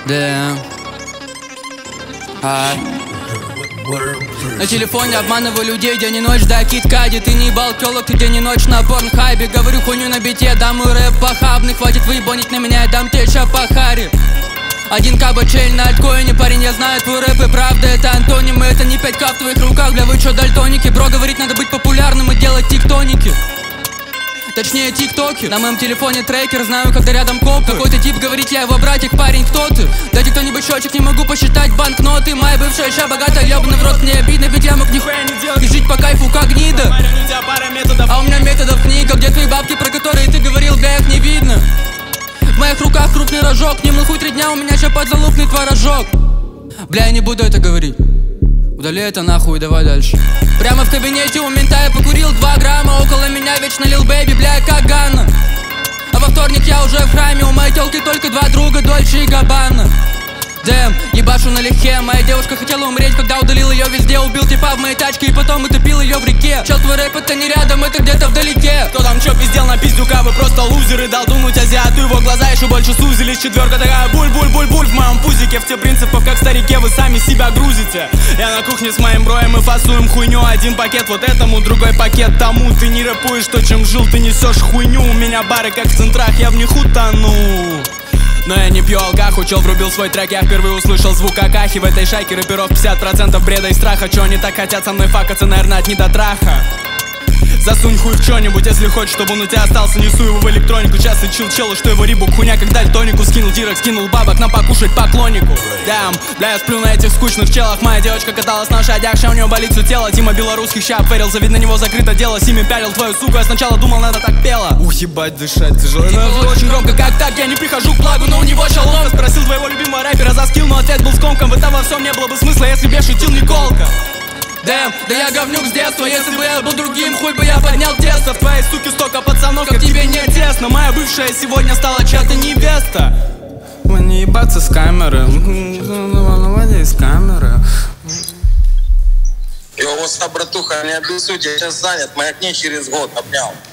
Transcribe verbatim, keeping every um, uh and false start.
Да. А. На телефоне обманываю людей день и ночь, да кит-кади. Ты не ебал тёлок, ты день и ночь на порнхайбе. Говорю хуйню на бите, дам мой рэп похабный. Хватит выебонить на меня, я дам тебе ща по харе. Один кабачель на альткоине, парень, я знаю твой рэп и правда это антонимы. Это не пять ка в твоих руках, бля, вы чё дальтоники? Бро, говорить надо быть популярным и делать тиктоники. Точнее тиктоки. На моем телефоне трекер, знаю, когда рядом коп. Какой-то тип говорит, я его братик, парень, кто ты? Дайте кто-нибудь счетчик, не могу посчитать банкноты. Моя бывшая ща богата, ёбаный в рот, мне обидно, ведь я мог нихуя не делать и жить по кайфу как гнида. А у меня методов книга, где твои бабки, про которые ты говорил, бля, их не видно. В моих руках крупный рожок, не мыл хуй три дня, у меня ща подзалупный творожок. Бля, я не буду это говорить. Удали это нахуй и давай дальше. Прямо в кабинете у мента я покурил два грамма. Около меня вечно лил бэйби, бля, как Ганна. А во вторник я уже в храме. У моей тёлки только два друга, Дольче и Габбана. Дэм, ебашу налегке. Моя девушка хотела умереть, когда удалил ее везде. Убил типа в моей тачке и потом утопил ее в реке. Чел, твой рэп это не рядом, это где-то вдалеке. Кто там чё пиздел на пиздюка, вы просто лузеры. Дал дунуть азиату, его глаза еще больше сузились. Четверка такая буль-буль-буль-буль в моем пузике. В те принципов, как в старике, вы сами себя грузите. Я на кухне с моим броем и фасуем хуйню. Один пакет вот этому, другой пакет тому. Ты не рэпуешь то, чем жил, ты несешь хуйню. У меня бары как в центрах, я в них утону. Но я не пью алкаху, чел врубил свой трек. Я впервые услышал звук акахи. В этой шайке рэперов пятьдесят процентов бреда и страха. Чё они так хотят со мной факаться, наверное, от недотраха. Засунь хуй в чё-нибудь, если хочешь, чтобы он у тебя остался. Несу его в электронику, часто чил челу, что его рибук хуйня, как дальтонику. Скинул дирок, скинул бабок на покушать поклоннику. Дам, бля, я сплю на этих скучных челах. Моя девочка каталась на шадях, ща у нее болит все тело. Тима белорусских ща обферил, завид на него закрыто дело. Сими пялил твою суку, я сначала думал, надо так пела. Ух, ебать, дышать тяжело. Типа очень громко, как так, я не прихожу к благу, но у него шалом. Спросил твоего любимого рэпера за скилл, но ответ был скомком. В этом во всем не было бы смысла, если б я шутил Николка. Дэм, да я говнюк с детства. Если бы я был другим, хуй бы я поднял тесто. В твоей суке столько пацанов, как тебе не тесно. Моя бывшая сегодня стала чья-то невеста. Не ебаться с камеры. Выводи из камеры. Йо, вот братуха, не обессудь, я сейчас занят, маякни через год, обнял.